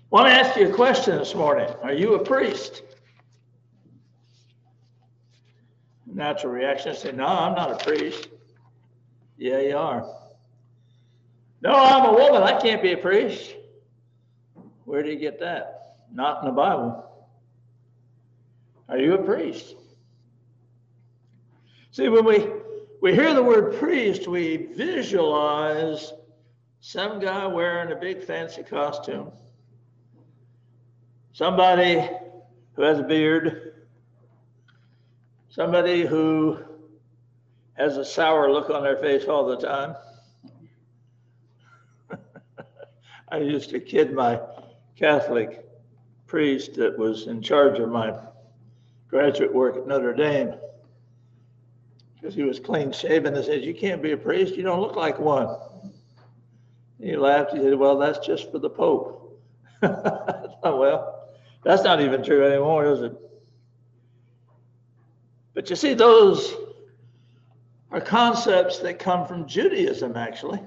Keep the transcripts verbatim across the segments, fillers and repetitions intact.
I want to ask you a question this morning. Are you a priest? Natural reaction, I say, no, I'm not a priest. Yeah, you are. No, I'm a woman. I can't be a priest. Where do you get that? Not in the Bible. Are you a priest? See, when we, we hear the word priest, we visualize some guy wearing a big fancy costume, somebody who has a beard, somebody who has a sour look on their face all the time. I used to kid my Catholic priest that was in charge of my graduate work at Notre Dame, because he was clean shaven, and said, "You can't be a priest, you don't look like one." He laughed, he said, "Well, that's just for the Pope." Oh, well, that's not even true anymore, is it? But you see, those are concepts that come from Judaism, actually.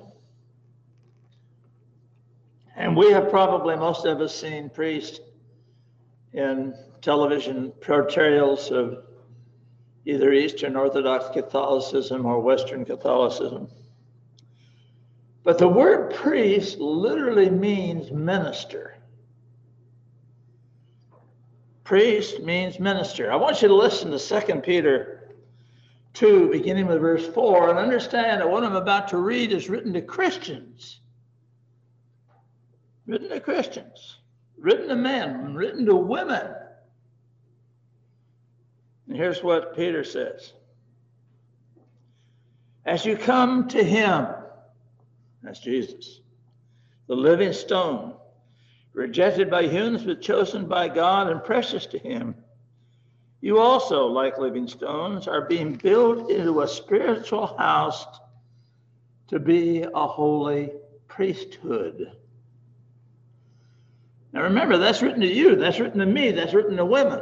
And we have probably, most of us, seen priests in television portrayals of either Eastern Orthodox Catholicism or Western Catholicism. But the word priest literally means minister. Priest means minister. I want you to listen to Second Peter two, beginning with verse four, and understand that what I'm about to read is written to Christians. Written to Christians, written to men, written to women. And here's what Peter says. As you come to him, that's Jesus, the living stone, rejected by humans but chosen by God and precious to him, you also, like living stones, are being built into a spiritual house to be a holy priesthood. Now remember, that's written to you, that's written to me, that's written to women.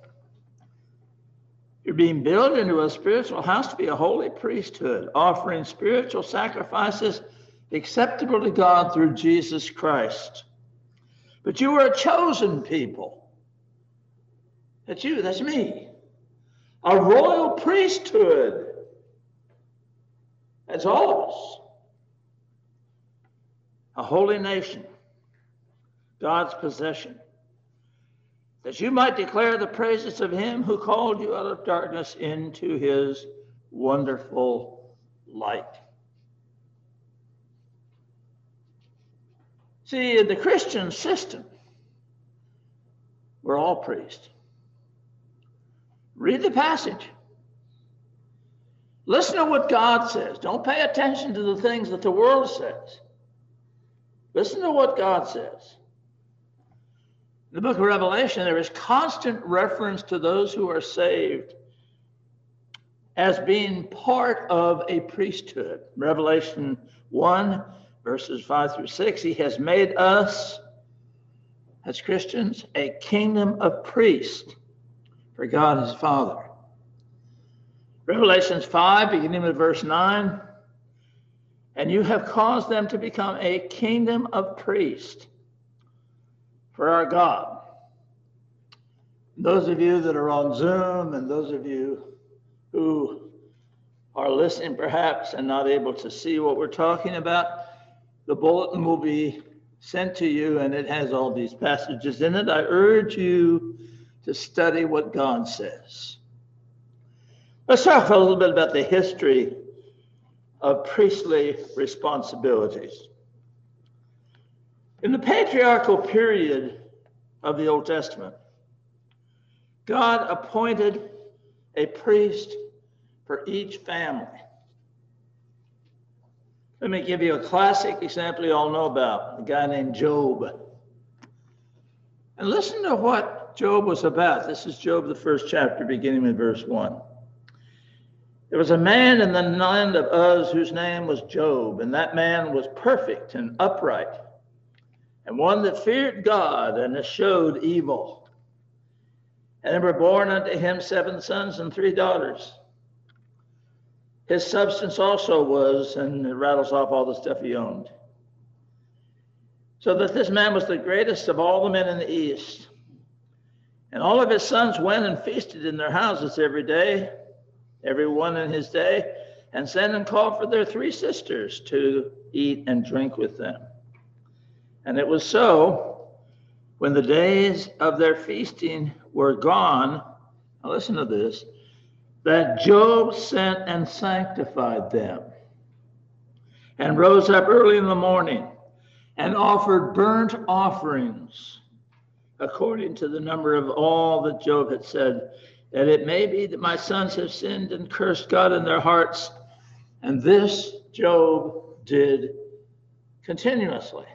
You're being built into a spiritual house to be a holy priesthood, offering spiritual sacrifices acceptable to God through Jesus Christ. But you are a chosen people. That's you, that's me. A royal priesthood. That's all of us. A holy nation. God's possession, that you might declare the praises of him who called you out of darkness into his wonderful light. See, in the Christian system, we're all priests. Read the passage. Listen to what God says. Don't pay attention to the things that the world says. Listen to what God says. In the book of Revelation, there is constant reference to those who are saved as being part of a priesthood. Revelation one, verses five through six, he has made us, as Christians, a kingdom of priests for God his Father. Revelation five, beginning with verse nine, and you have caused them to become a kingdom of priests for our God. Those of you that are on Zoom and those of you who are listening perhaps and not able to see what we're talking about, the bulletin will be sent to you and it has all these passages in it. I urge you to study what God says. Let's talk a little bit about the history of priestly responsibilities. In the patriarchal period of the Old Testament, God appointed a priest for each family. Let me give you a classic example you all know about, a guy named Job. And listen to what Job was about. This is Job, the first chapter, beginning with verse one. There was a man in the land of Uz whose name was Job, and that man was perfect and upright, and one that feared God and eschewed evil. And there were born unto him seven sons and three daughters. His substance also was, and it rattles off all the stuff he owned, So that this man was the greatest of all the men in the East. And all of his sons went and feasted in their houses every day, every one in his day, and sent and called for their three sisters to eat and drink with them. And it was so, when the days of their feasting were gone, now listen to this, that Job sent and sanctified them, and rose up early in the morning, and offered burnt offerings according to the number of all that Job had said, that it may be that my sons have sinned and cursed God in their hearts. And this Job did continuously.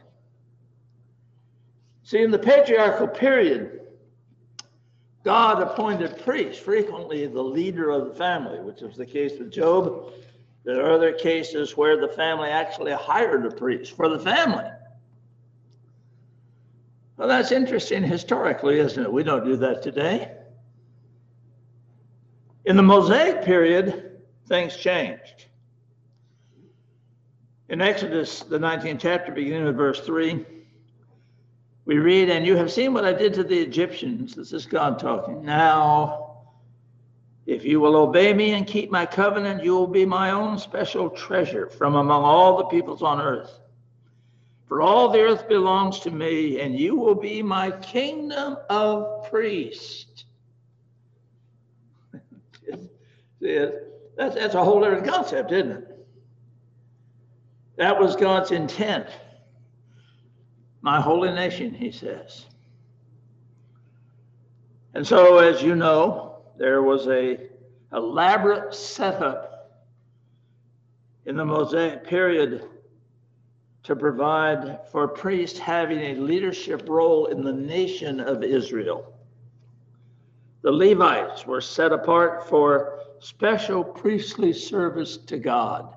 See, in the patriarchal period, God appointed priests, frequently the leader of the family, which was the case with Job. There are other cases where the family actually hired a priest for the family. Well, that's interesting historically, isn't it? We don't do that today. In the Mosaic period, things changed. In Exodus, the nineteenth chapter, beginning with verse three, we read, and you have seen what I did to the Egyptians. This is God talking. Now, if you will obey me and keep my covenant, you will be my own special treasure from among all the peoples on earth. For all the earth belongs to me, and you will be my kingdom of priests. that's, that's a whole different concept, isn't it? That was God's intent. My holy nation, he says. And so, as you know, there was a elaborate setup in the Mosaic period to provide for priests having a leadership role in the nation of Israel. The Levites were set apart for special priestly service to God.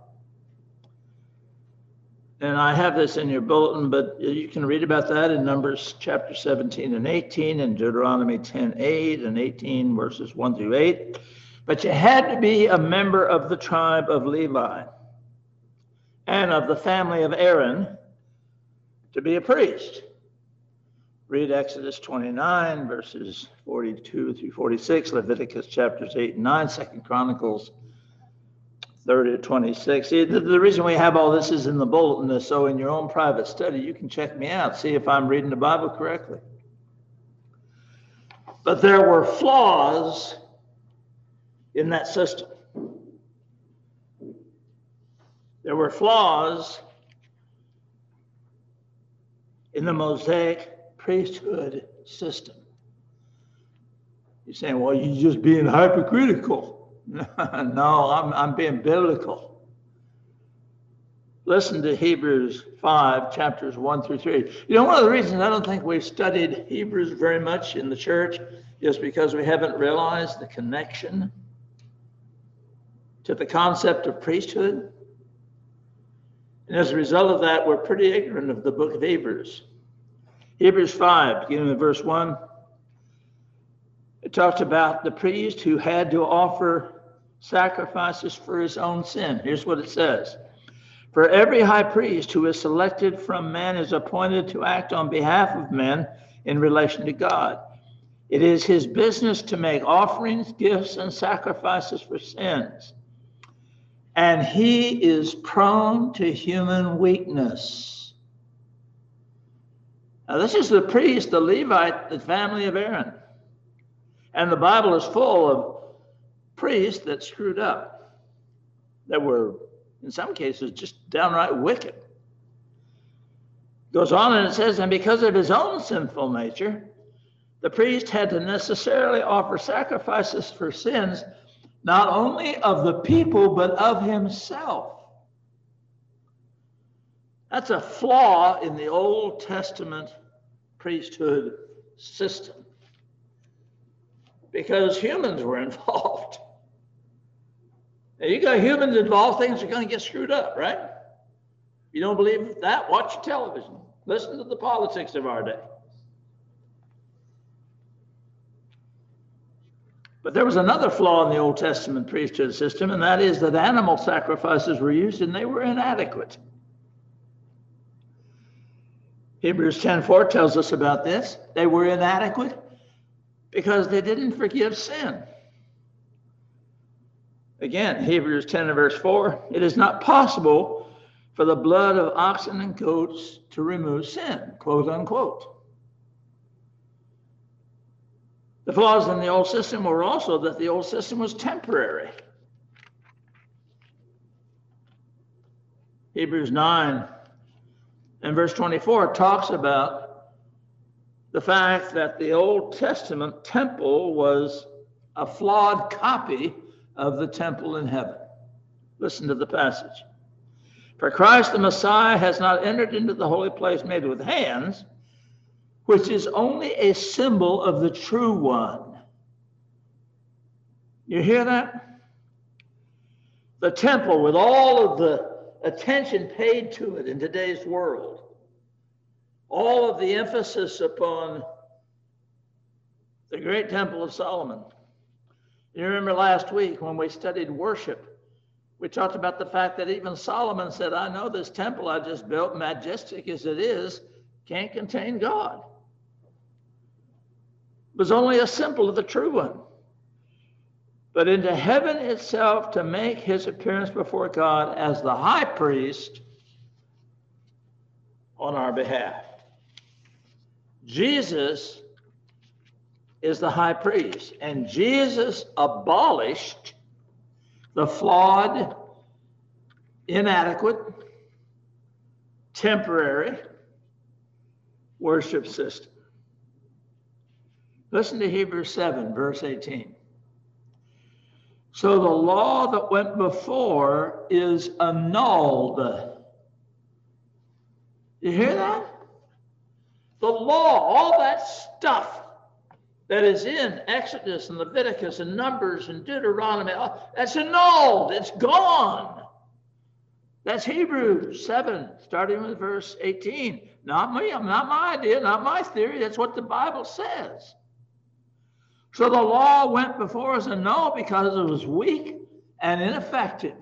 And I have this in your bulletin, but you can read about that in Numbers chapter seventeen and eighteen, and Deuteronomy ten, eight, and eighteen, verses one through eight. But you had to be a member of the tribe of Levi and of the family of Aaron to be a priest. Read Exodus twenty-nine, verses forty-two through forty-six, Leviticus chapters eight and nine, Second Chronicles thirty to twenty-six. See, the, the reason we have all this is in the bulletin is so in your own private study, you can check me out, see if I'm reading the Bible correctly. But there were flaws in that system. There were flaws in the Mosaic priesthood system. You're saying, well, you're just being hypocritical. No, I'm, I'm being biblical. Listen to Hebrews five, chapters one through three. You know, one of the reasons I don't think we've studied Hebrews very much in the church is because we haven't realized the connection to the concept of priesthood. And as a result of that, we're pretty ignorant of the book of Hebrews. Hebrews five, beginning with verse one, it talks about the priest who had to offer sacrifices for his own sin. Here's what it says. For every high priest who is selected from men is appointed to act on behalf of men in relation to God. It is his business to make offerings, gifts, and sacrifices for sins. And he is prone to human weakness. Now, this is the priest, the Levite, the family of Aaron. And the Bible is full of priests that screwed up, that were, in some cases, just downright wicked. Goes on and it says, and because of his own sinful nature, the priest had to necessarily offer sacrifices for sins, not only of the people, but of himself. That's a flaw in the Old Testament priesthood system, because humans were involved. Now, you got humans involved, things are going to get screwed up, right? If you don't believe that, watch television. Listen to the politics of our day. But there was another flaw in the Old Testament priesthood system, and that is that animal sacrifices were used and they were inadequate. Hebrews ten four tells us about this. They were inadequate because they didn't forgive sin. Again, Hebrews ten and verse four, it is not possible for the blood of oxen and goats to remove sin, quote unquote. The flaws in the old system were also that the old system was temporary. Hebrews nine and verse twenty-four talks about the fact that the Old Testament temple was a flawed copy of the temple in heaven. Listen to the passage. For Christ the Messiah has not entered into the holy place made with hands, which is only a symbol of the true one. You hear that? The temple, with all of the attention paid to it in today's world, all of the emphasis upon the great temple of Solomon. You remember last week when we studied worship, we talked about the fact that even Solomon said, I know this temple I just built, majestic as it is, can't contain God. It was only a symbol of the true one. But into heaven itself to make his appearance before God as the high priest on our behalf. Jesus is the high priest, and Jesus abolished the flawed, inadequate, temporary worship system. Listen to Hebrews seven, verse eighteen. So the law that went before is annulled. You hear that? The law, all that stuff that is in Exodus and Leviticus and Numbers and Deuteronomy, that's annulled. It's gone. That's Hebrews seven, starting with verse eighteen. Not me, not my idea, not my theory. That's what the Bible says. So the law went before us annulled because it was weak and ineffective.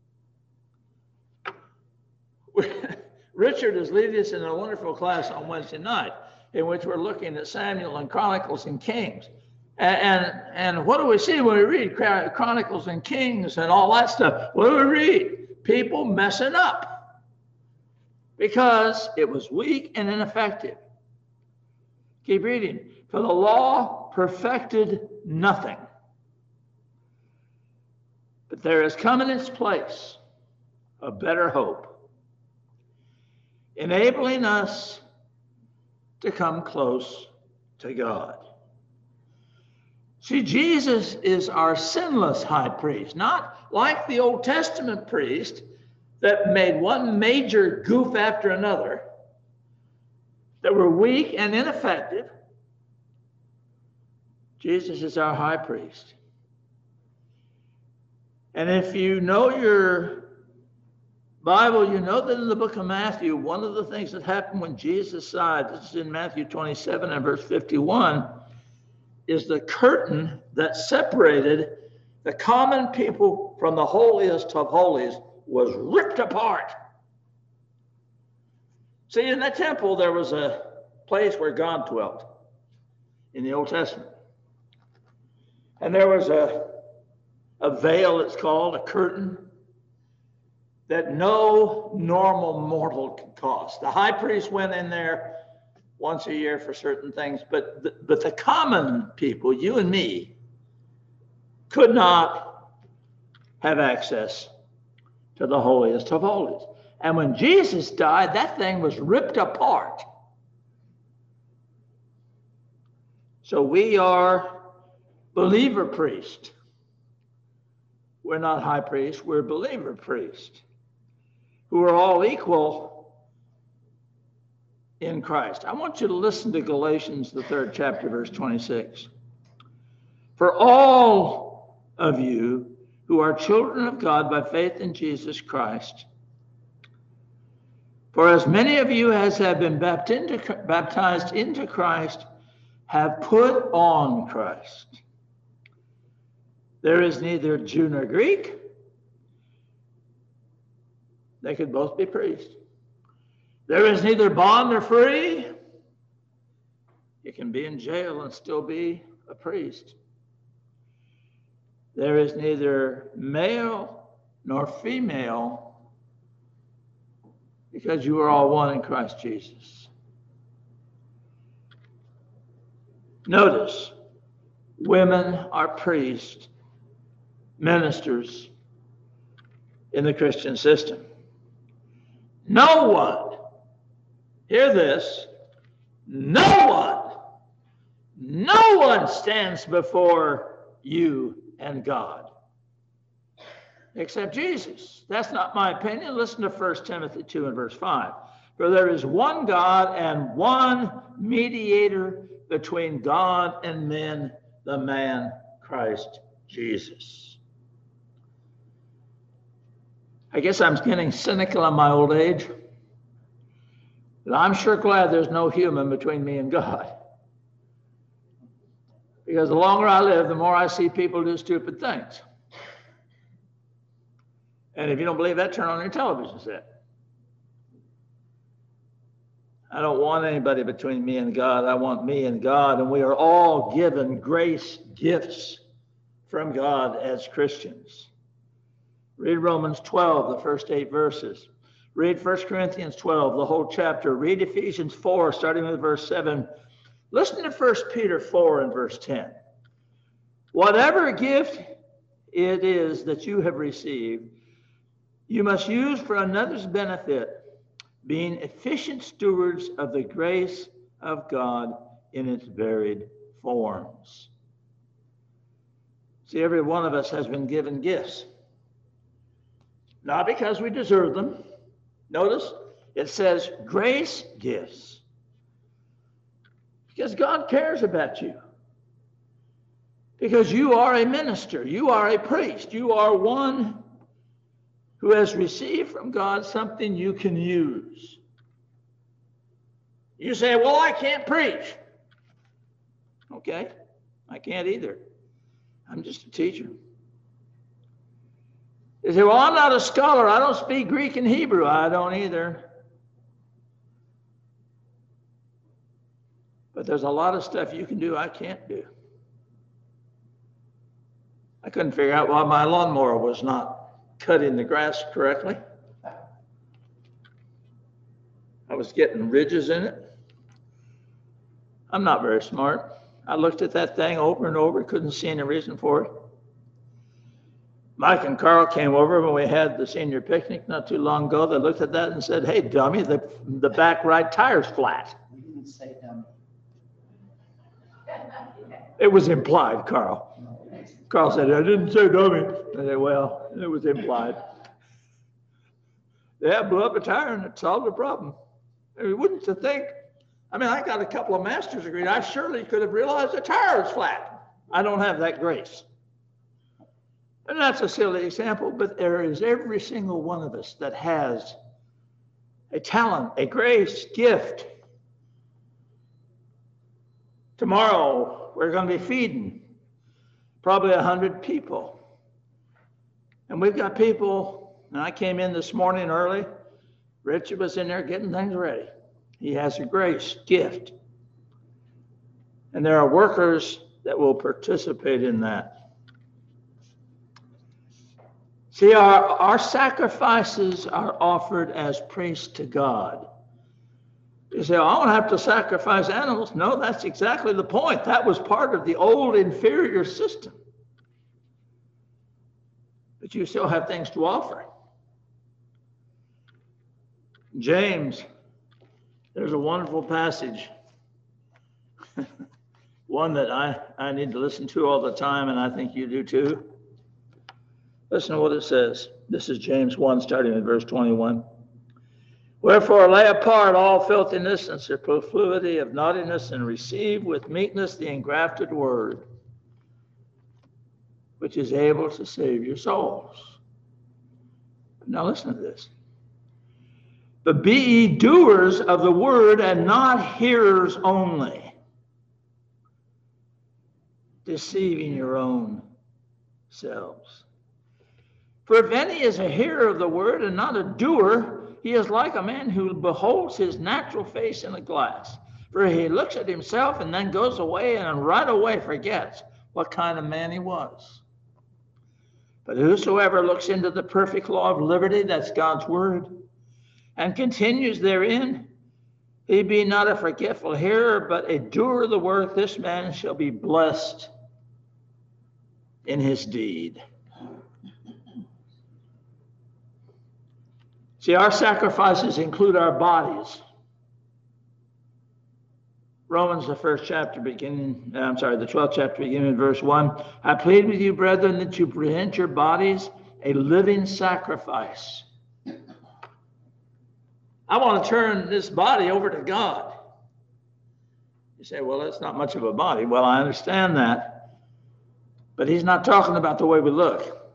Richard is leading us in a wonderful class on Wednesday night in which we're looking at Samuel and Chronicles and Kings. And, and, and what do we see when we read Chronicles and Kings and all that stuff? What do we read? People messing up because it was weak and ineffective. Keep reading. For the law perfected nothing, but there has come in its place a better hope, enabling us to come close to God. See, Jesus is our sinless high priest, not like the Old Testament priest that made one major goof after another, that were weak and ineffective. Jesus is our high priest. And if you know your Bible, you know that in the book of Matthew, one of the things that happened when Jesus died, this is in Matthew twenty-seven and verse fifty-one, is the curtain that separated the common people from the holiest of holies was ripped apart. See, in that temple, there was a place where God dwelt in the Old Testament. And there was a, a veil, it's called, a curtain, that no normal mortal could cross. The high priest went in there once a year for certain things, but the, but the common people, you and me, could not have access to the holiest of holies. And when Jesus died, that thing was ripped apart. So we are believer priest. We're not high priest, we're believer priest, who are all equal in Christ. I want you to listen to Galatians, the third chapter, verse twenty-six. For all of you who are children of God by faith in Jesus Christ, for as many of you as have been baptized into Christ have put on Christ. There is neither Jew nor Greek. They could both be priests. There is neither bond nor free. You can be in jail and still be a priest. There is neither male nor female, because you are all one in Christ Jesus. Notice, women are priests, ministers in the Christian system. No one, hear this, no one, no one stands before you and God except Jesus. That's not my opinion. Listen to First Timothy two and verse five. For there is one God and one mediator between God and men, the man Christ Jesus. I guess I'm getting cynical in my old age, but I'm sure glad there's no human between me and God. Because the longer I live, the more I see people do stupid things. And if you don't believe that, turn on your television set. I don't want anybody between me and God. I want me and God. And we are all given grace gifts from God as Christians. Read Romans twelve, the first eight verses. Read First Corinthians twelve, the whole chapter. Read Ephesians four, starting with verse seven. Listen to First Peter four and verse ten. Whatever gift it is that you have received, you must use for another's benefit, being efficient stewards of the grace of God in its varied forms. See, every one of us has been given gifts. Not because we deserve them. Notice, it says grace gifts. Because God cares about you. Because you are a minister. You are a priest. You are one who has received from God something you can use. You say, well, I can't preach. Okay, I can't either. I'm just a teacher. You say, well, I'm not a scholar. I don't speak Greek and Hebrew. I don't either. But there's a lot of stuff you can do I can't do. I couldn't figure out why my lawnmower was not cutting the grass correctly. I was getting ridges in it. I'm not very smart. I looked at that thing over and over, couldn't see any reason for it. Mike and Carl came over when we had the senior picnic not too long ago. They looked at that and said, hey, dummy, the, the back right tire's flat. You didn't say dummy. It was implied, Carl. Carl said, I didn't say dummy. I said, well, it was implied. Yeah, blew up a tire and it solved the problem. I mean, wouldn't you think? I mean, I got a couple of master's degrees. I surely could have realized the tire was flat. I don't have that grace. And that's a silly example, but there is every single one of us that has a talent, a grace, gift. Tomorrow, we're going to be feeding probably a hundred people. And we've got people, and I came in this morning early. Richard was in there getting things ready. He has a grace, gift. And there are workers that will participate in that. See, our, our sacrifices are offered as priests to God. You say, oh, I don't have to sacrifice animals. No, that's exactly the point. That was part of the old inferior system. But you still have things to offer. James, there's a wonderful passage. One that I, I need to listen to all the time, and I think you do too. Listen to what it says. This is James one, starting at verse twenty-one. Wherefore lay apart all filthiness and superfluity of naughtiness, and receive with meekness the engrafted word, which is able to save your souls. Now listen to this. But be ye doers of the word, and not hearers only, deceiving your own selves. For if any is a hearer of the word and not a doer, he is like a man who beholds his natural face in a glass. For he looks at himself and then goes away and right away forgets what kind of man he was. But whosoever looks into the perfect law of liberty, that's God's word, and continues therein, he be not a forgetful hearer, but a doer of the work, this man shall be blessed in his deed. See, our sacrifices include our bodies. Romans, the first chapter, beginning, I'm sorry, the twelfth chapter, beginning in verse one. I plead with you, brethren, that you present your bodies a living sacrifice. I want to turn this body over to God. You say, well, that's not much of a body. Well, I understand that. But he's not talking about the way we look.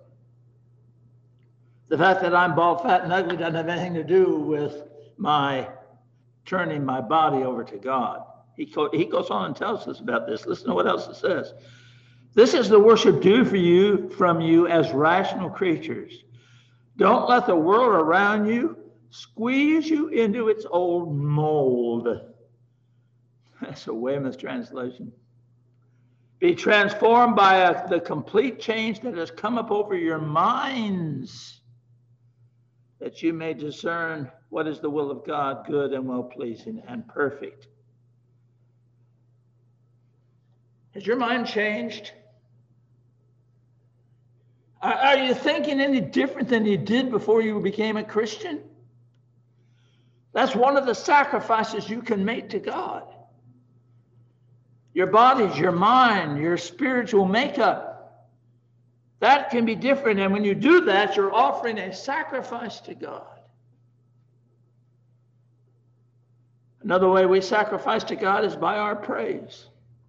The fact that I'm bald, fat, and ugly doesn't have anything to do with my turning my body over to God. He, co- he goes on and tells us about this. Listen to what else it says. This is the worship due for you from you as rational creatures. Don't let the world around you squeeze you into its old mold. That's a Weymouth translation. Be transformed by a, the complete change that has come up over your minds, that you may discern what is the will of God, good and well-pleasing and perfect. Has your mind changed? Are, are you thinking any different than you did before you became a Christian? That's one of the sacrifices you can make to God. Your bodies, your mind, your spiritual makeup, that can be different. And when you do that, you're offering a sacrifice to God. Another way we sacrifice to God is by our praise.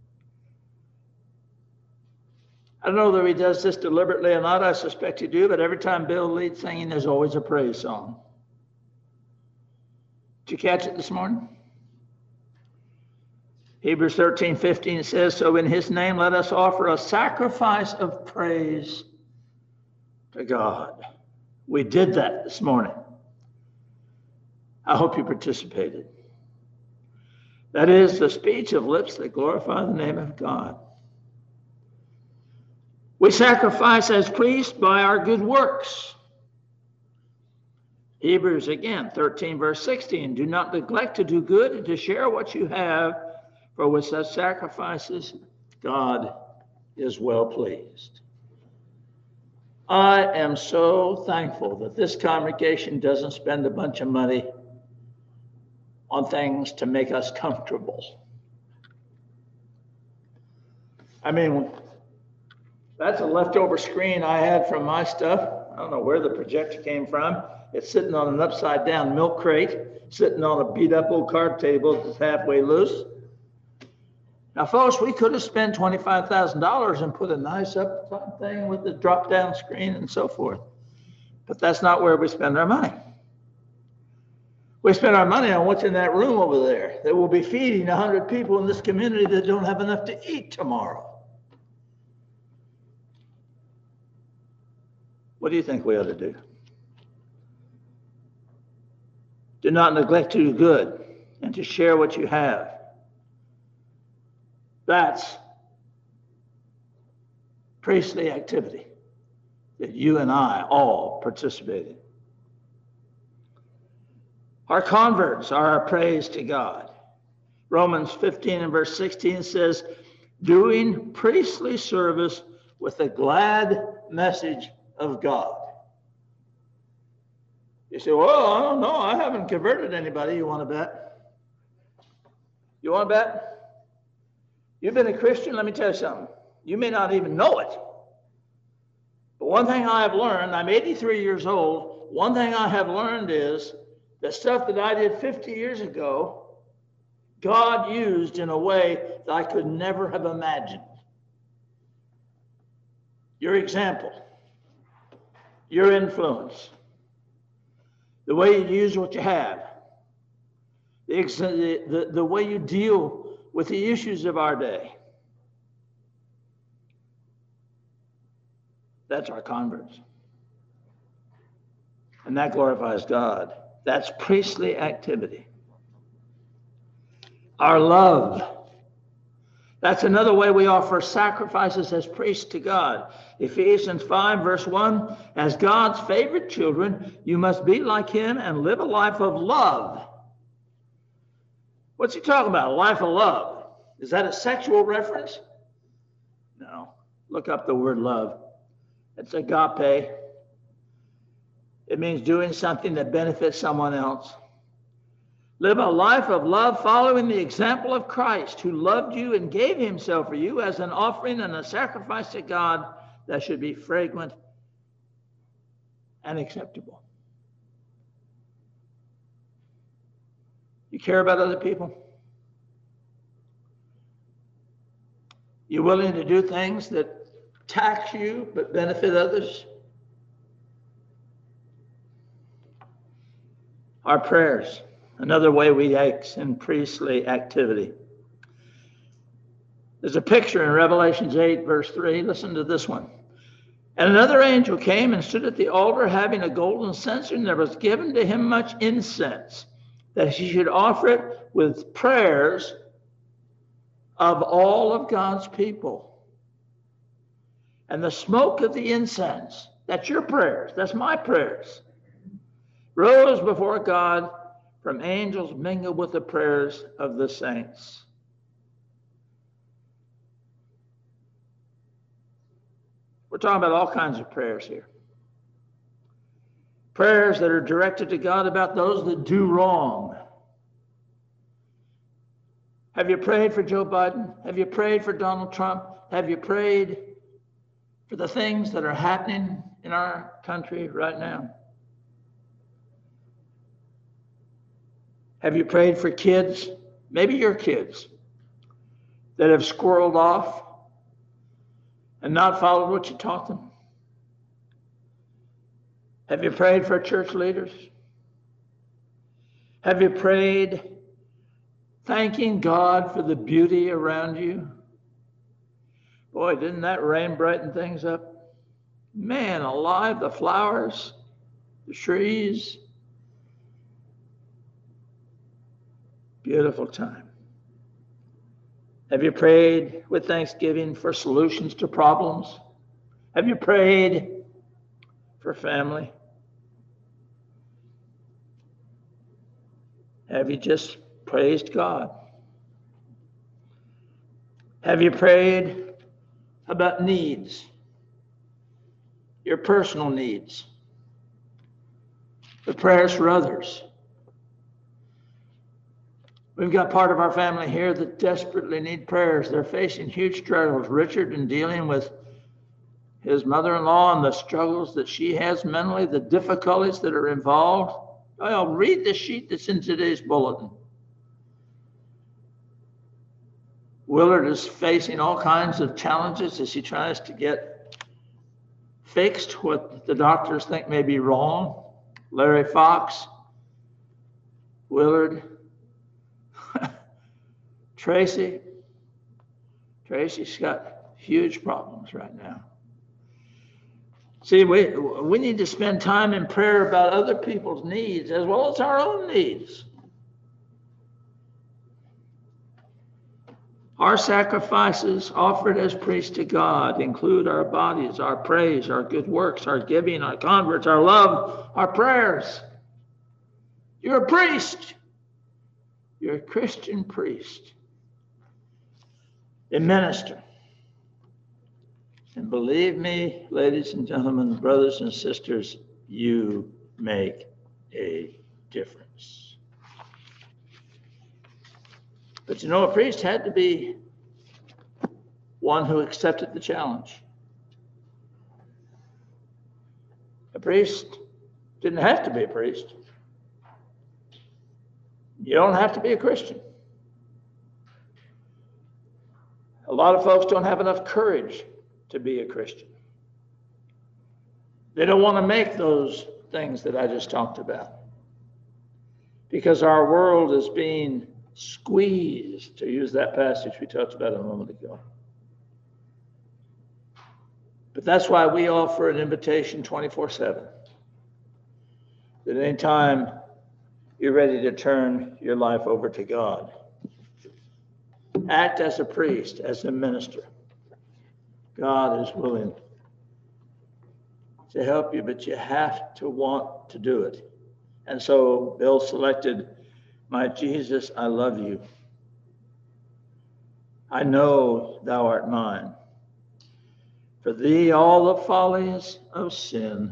I don't know whether he does this deliberately or not. I suspect he do, but every time Bill leads singing, there's always a praise song. Did you catch it this morning? Hebrews thirteen fifteen says, so in his name let us offer a sacrifice of praise to God. We did that this morning. I hope you participated. That is the speech of lips that glorify the name of God. We sacrifice as priests by our good works. Hebrews again, thirteen verse sixteen, do not neglect to do good and to share what you have, for with such sacrifices, God is well pleased. I am so thankful that this congregation doesn't spend a bunch of money on things to make us comfortable. I mean, that's a leftover screen I had from my stuff. I don't know where the projector came from. It's sitting on an upside down milk crate, sitting on a beat up old card table that's halfway loose. Now, folks, we could have spent twenty-five thousand dollars and put a nice up thing with the drop down screen and so forth. But that's not where we spend our money. We spend our money on what's in that room over there that will be feeding one hundred people in this community that don't have enough to eat tomorrow. What do you think we ought to do? Do not neglect to do good and to share what you have. That's priestly activity that you and I all participate in. Our converts are our praise to God. Romans fifteen and verse sixteen says, doing priestly service with a glad message of God. You say, well, I don't know. I haven't converted anybody. You want to bet? You want to bet? You've been a Christian. Let me tell you something. You may not even know it. But one thing I have learned, I'm eighty-three years old. One thing I have learned is the stuff that I did fifty years ago, God used in a way that I could never have imagined. Your example, your influence, the way you use what you have, the, the, the way you deal with the issues of our day. That's our converts. And that glorifies God. That's priestly activity. Our love. That's another way we offer sacrifices as priests to God. Ephesians five, verse one, as God's favorite children, you must be like him and live a life of love. What's he talking about? A life of love. Is that a sexual reference? No. Look up the word love. It's agape. It means doing something that benefits someone else. Live a life of love following the example of Christ, who loved you and gave himself for you as an offering and a sacrifice to God that should be fragrant and acceptable. You care about other people? You willing to do things that tax you but benefit others? Our prayers. Another way we act in priestly activity. There's a picture in Revelations eight, verse three. Listen to this one. And another angel came and stood at the altar having a golden censer, and there was given to him much incense, that he should offer it with prayers of all of God's people. And the smoke of the incense, that's your prayers, that's my prayers, rose before God from angels mingled with the prayers of the saints. We're talking about all kinds of prayers here. Prayers that are directed to God about those that do wrong. Have you prayed for Joe Biden? Have you prayed for Donald Trump? Have you prayed for the things that are happening in our country right now? Have you prayed for kids, maybe your kids, that have squirreled off and not followed what you taught them? Have you prayed for church leaders? Have you prayed thanking God for the beauty around you? Boy, didn't that rain brighten things up? Man alive, the flowers, the trees. Beautiful time. Have you prayed with thanksgiving for solutions to problems? Have you prayed for family? Have you just praised God? Have you prayed about needs, your personal needs, the prayers for others? We've got part of our family here that desperately need prayers. They're facing huge struggles. Richard in dealing with his mother-in-law and the struggles that she has mentally, the difficulties that are involved. I'll read the sheet that's in today's bulletin. Willard is facing all kinds of challenges as he tries to get fixed what the doctors think may be wrong. Larry Fox, Willard, Tracy. Tracy's got huge problems right now. See, we, we need to spend time in prayer about other people's needs as well as our own needs. Our sacrifices offered as priests to God include our bodies, our praise, our good works, our giving, our converts, our love, our prayers. You're a priest. You're a Christian priest, a minister. And believe me, ladies and gentlemen, brothers and sisters, you make a difference. But you know, a priest had to be one who accepted the challenge. A priest didn't have to be a priest. You don't have to be a Christian. A lot of folks don't have enough courage to be a Christian. They don't want to make those things that I just talked about because our world is being squeezed, to use that passage we talked about a moment ago. But that's why we offer an invitation twenty-four seven. That any time you're ready to turn your life over to God. Act as a priest, as a minister. God is willing to help you, but you have to want to do it. And so Bill selected, "My Jesus, I love you. I know thou art mine. For thee all the follies of sin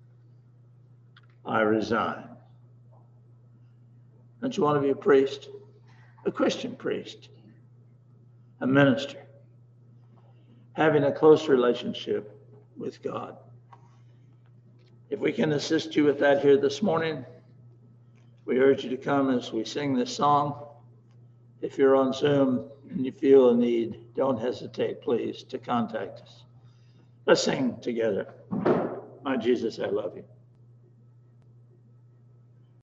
I resign." Don't you want to be a priest? A Christian priest, a minister, having a close relationship with God. If we can assist you with that here this morning, we urge you to come as we sing this song. If you're on Zoom and you feel a need, don't hesitate, please, to contact us. Let's sing together. My Jesus, I love you.